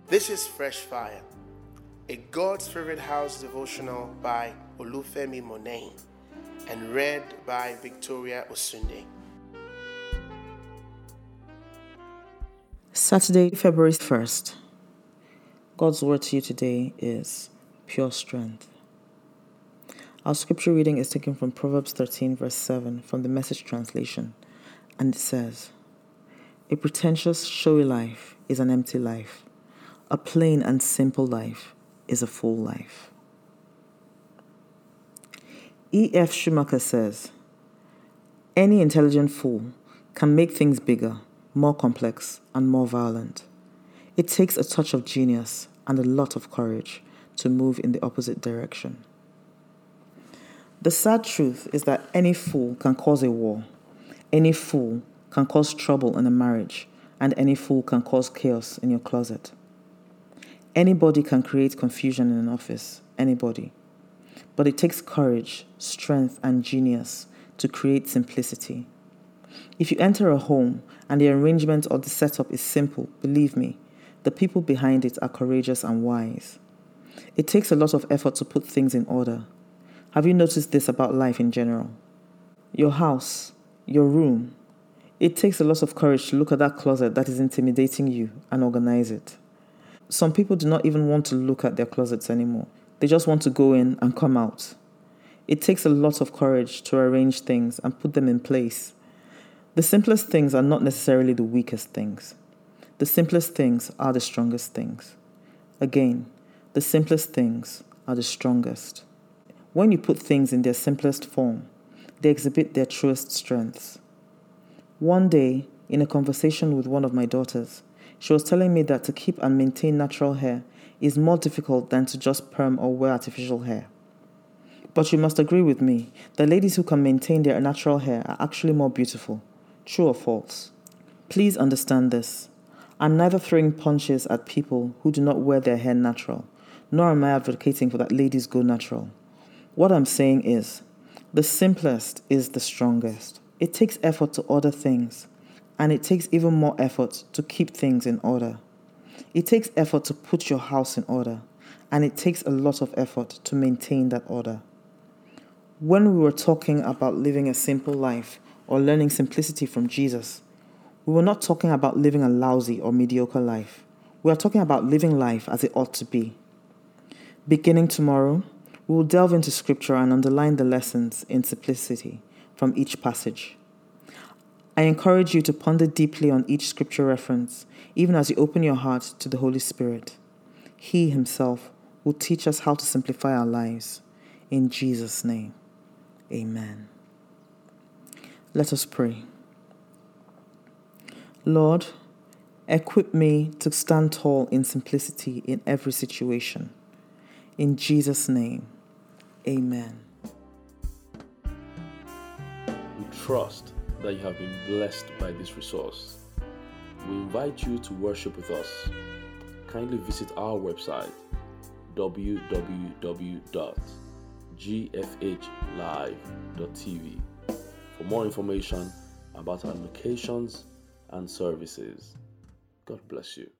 This is Fresh Fire, a God's Favorite House devotional by Olufemi Monet and read by Victoria Osunde. Saturday, February 1st. God's word to you today is pure strength. Our scripture reading is taken from Proverbs 13 verse 7 from the Message translation, and it says, "A pretentious, showy life is an empty life. A plain and simple life is a full life." E.F. Schumacher says, "Any intelligent fool can make things bigger, more complex, and more violent. It takes a touch of genius and a lot of courage to move in the opposite direction." The sad truth is that any fool can cause a war, any fool can cause trouble in a marriage, and any fool can cause chaos in your closet. Anybody can create confusion in an office, anybody. But it takes courage, strength, and genius to create simplicity. If you enter a home and the arrangement or the setup is simple, believe me, the people behind it are courageous and wise. It takes a lot of effort to put things in order. Have you noticed this about life in general? Your house, your room. It takes a lot of courage to look at that closet that is intimidating you and organize it. Some people do not even want to look at their closets anymore. They just want to go in and come out. It takes a lot of courage to arrange things and put them in place. The simplest things are not necessarily the weakest things. The simplest things are the strongest things. Again, the simplest things are the strongest. When you put things in their simplest form, they exhibit their truest strengths. One day, in a conversation with one of my daughters, she was telling me that to keep and maintain natural hair is more difficult than to just perm or wear artificial hair. But you must agree with me that ladies who can maintain their natural hair are actually more beautiful. True or false? Please understand this. I'm neither throwing punches at people who do not wear their hair natural, nor am I advocating for that ladies go natural. What I'm saying is, the simplest is the strongest. It takes effort to order things, and it takes even more effort to keep things in order. It takes effort to put your house in order, and it takes a lot of effort to maintain that order. When we were talking about living a simple life or learning simplicity from Jesus, we were not talking about living a lousy or mediocre life. We are talking about living life as it ought to be. Beginning tomorrow, we will delve into scripture and underline the lessons in simplicity from each passage. I encourage you to ponder deeply on each scripture reference, even as you open your heart to the Holy Spirit. He himself will teach us how to simplify our lives. In Jesus' name, amen. Let us pray. Lord, equip me to stand tall in simplicity in every situation. In Jesus' name, amen. We trust that you have been blessed by this resource. We invite you to worship with us. Kindly visit our website www.gfhlive.tv for more information about our locations and services. God bless you.